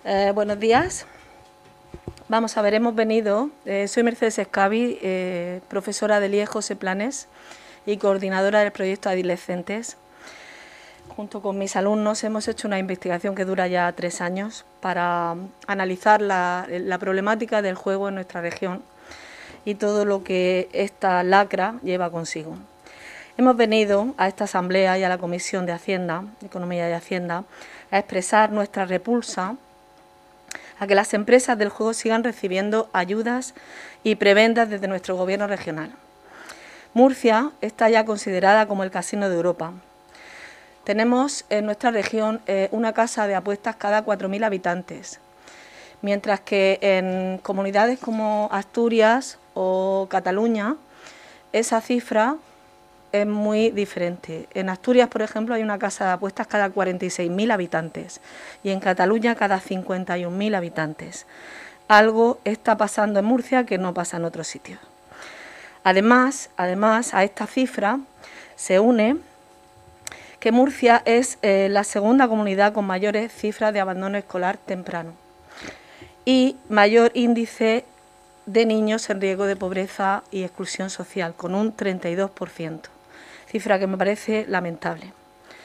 Buenos días. Vamos a ver, hemos venido, soy Mercedes Escabi, profesora del IE José Planés y coordinadora del proyecto Adolescentes. Junto con mis alumnos hemos hecho una investigación que dura ya 3 años para analizar la problemática del juego en nuestra región y todo lo que esta lacra lleva consigo. Hemos venido a esta asamblea y a la Comisión de Hacienda, Economía y Hacienda, a expresar nuestra repulsa a que las empresas del juego sigan recibiendo ayudas y prebendas desde nuestro gobierno regional. Murcia está ya considerada como el casino de Europa. Tenemos en nuestra región una casa de apuestas cada 4.000 habitantes, mientras que en comunidades como Asturias o Cataluña esa cifra es muy diferente. En Asturias, por ejemplo, hay una casa de apuestas cada 46.000 habitantes y en Cataluña cada 51.000 habitantes. Algo está pasando en Murcia que no pasa en otros sitios. Además, a esta cifra se une que Murcia es la segunda comunidad con mayores cifras de abandono escolar temprano y mayor índice de niños en riesgo de pobreza y exclusión social, con un 32%, cifra que me parece lamentable.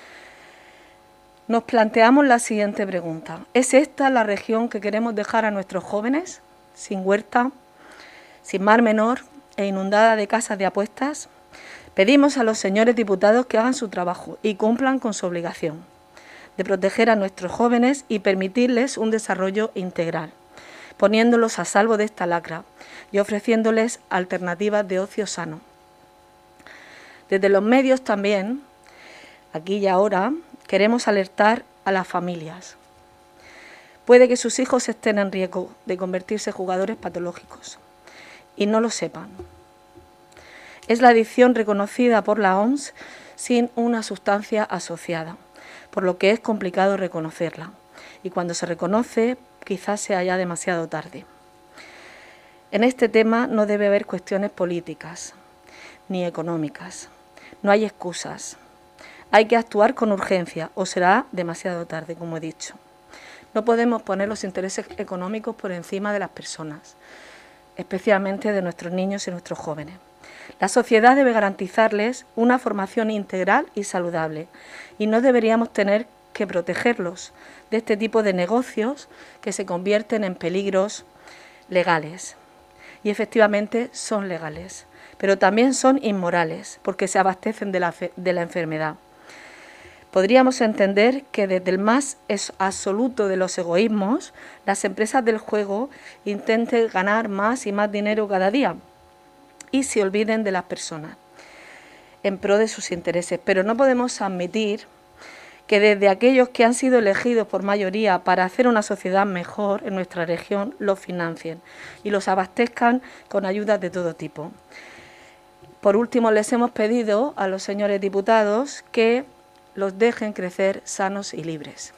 Nos planteamos la siguiente pregunta: ¿es esta la región que queremos dejar a nuestros jóvenes, sin huerta, sin mar menor e inundada de casas de apuestas? Pedimos a los señores diputados que hagan su trabajo y cumplan con su obligación de proteger a nuestros jóvenes y permitirles un desarrollo integral, poniéndolos a salvo de esta lacra y ofreciéndoles alternativas de ocio sano. Desde los medios también, aquí y ahora, queremos alertar a las familias. Puede que sus hijos estén en riesgo de convertirse en jugadores patológicos y no lo sepan. Es la adicción reconocida por la OMS sin una sustancia asociada, por lo que es complicado reconocerla. Y cuando se reconoce, quizás sea ya demasiado tarde. En este tema no debe haber cuestiones políticas ni económicas. No hay excusas. Hay que actuar con urgencia o será demasiado tarde, como he dicho. No podemos poner los intereses económicos por encima de las personas, especialmente de nuestros niños y nuestros jóvenes. La sociedad debe garantizarles una formación integral y saludable y no deberíamos tener que protegerlos de este tipo de negocios que se convierten en peligros legales. Y efectivamente son legales, pero también son inmorales porque se abastecen de la enfermedad. Podríamos entender que desde el más absoluto de los egoísmos, las empresas del juego intenten ganar más y más dinero cada día y se olviden de las personas en pro de sus intereses. Pero no podemos admitir que desde aquellos que han sido elegidos por mayoría para hacer una sociedad mejor en nuestra región los financien y los abastezcan con ayudas de todo tipo. Por último, les hemos pedido a los señores diputados que los dejen crecer sanos y libres.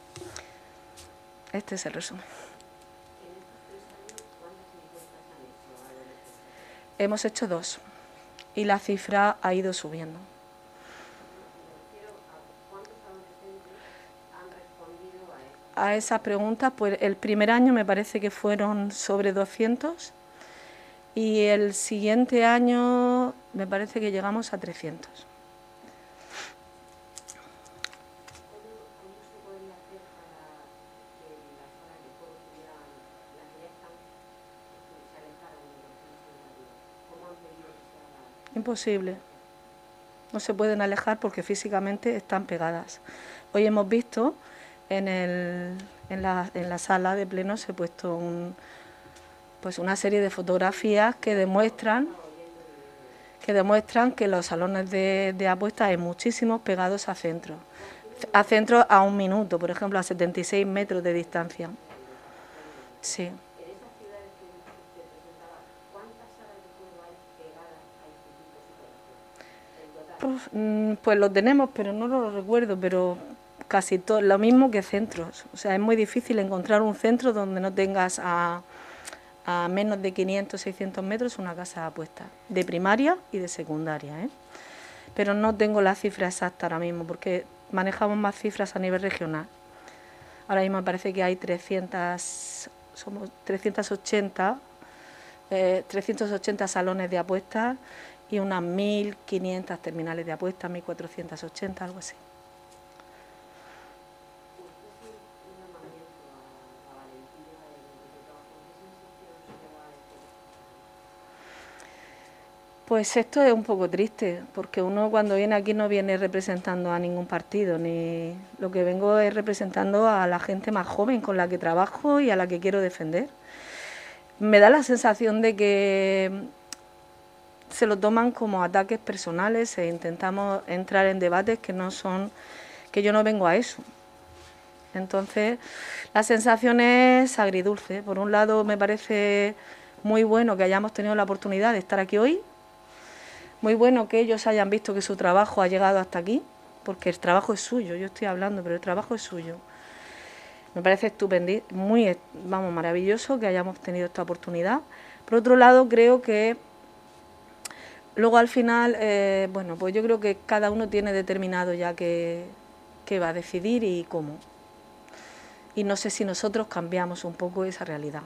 Este es el resumen. Hemos hecho 2 y la cifra ha ido subiendo. A esas preguntas, pues el primer año me parece que fueron sobre 200 y el siguiente año me parece que llegamos a 300. Imposible. No se pueden alejar porque físicamente están pegadas. Hoy hemos visto en la sala de pleno se ha puesto una serie de fotografías que demuestran que los salones de apuestas hay muchísimos pegados a centros a 1 minuto, por ejemplo, a 76 metros de distancia. Sí. Pues lo tenemos, pero no lo recuerdo, pero casi todo lo mismo que centros. O sea, es muy difícil encontrar un centro donde no tengas a menos de 500, 600 metros una casa de apuestas, de primaria y de secundaria, ¿eh? Pero no tengo la cifra exacta ahora mismo, porque manejamos más cifras a nivel regional. Ahora mismo me parece que hay 380 salones de apuestas y unas 1.500 terminales de apuestas, 1.480, algo así. Pues esto es un poco triste, porque uno cuando viene aquí no viene representando a ningún partido, ni lo que vengo es representando a la gente más joven con la que trabajo y a la que quiero defender. Me da la sensación de que se lo toman como ataques personales e intentamos entrar en debates que no son, que yo no vengo a eso. Entonces, la sensación es agridulce. Por un lado, me parece muy bueno que hayamos tenido la oportunidad de estar aquí hoy, muy bueno que ellos hayan visto que su trabajo ha llegado hasta aquí, porque el trabajo es suyo, yo estoy hablando, pero el trabajo es suyo. Me parece estupendo, maravilloso que hayamos tenido esta oportunidad. Por otro lado, creo que luego al final, pues yo creo que cada uno tiene determinado ya qué va a decidir y cómo. Y no sé si nosotros cambiamos un poco esa realidad.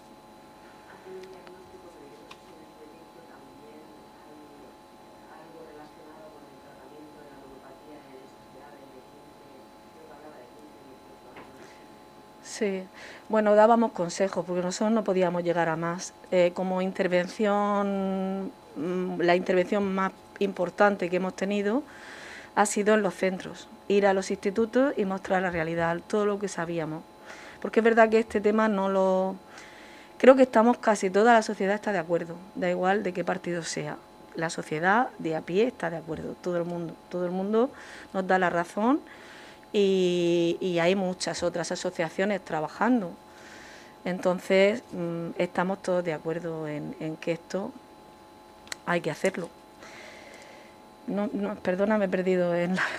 Sí, bueno, dábamos consejos porque nosotros no podíamos llegar a más. Como intervención, la intervención más importante que hemos tenido ha sido en los centros, ir a los institutos y mostrar la realidad, todo lo que sabíamos. Porque es verdad que este tema no lo... Creo que estamos casi toda la sociedad está de acuerdo, da igual de qué partido sea. La sociedad de a pie está de acuerdo, todo el mundo nos da la razón. Y hay muchas otras asociaciones trabajando. Entonces, estamos todos de acuerdo en que esto hay que hacerlo. Perdona, me he perdido en la...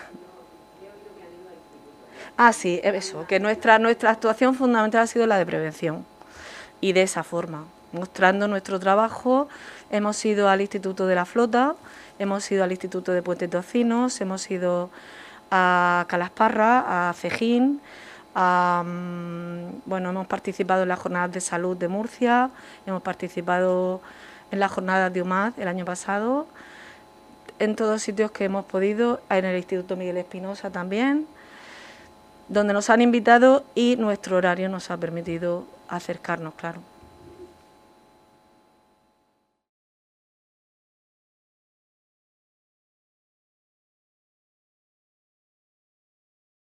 Sí, eso, que nuestra actuación fundamental ha sido la de prevención. Y de esa forma, mostrando nuestro trabajo, hemos ido al Instituto de la Flota, hemos ido al Instituto de Puentes Tocinos, hemos ido a Calasparra, a Cejín, hemos participado en las jornadas de salud de Murcia, hemos participado en las jornadas de UMAD el año pasado, en todos sitios que hemos podido, en el Instituto Miguel Espinosa también, donde nos han invitado y nuestro horario nos ha permitido acercarnos, claro.